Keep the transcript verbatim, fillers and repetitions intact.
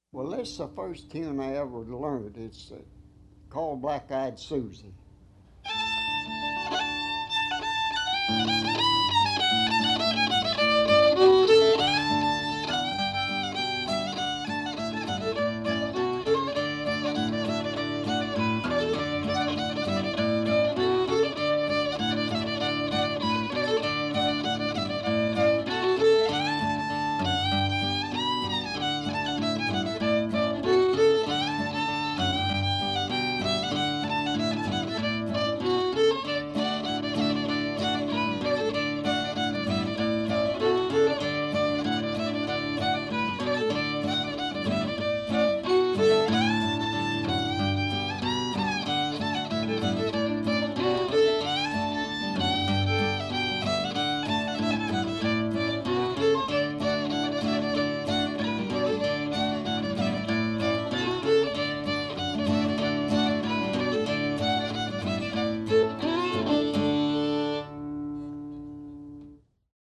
Well, this is the first tune I ever learned. It's uh, called Black Eyed Susie.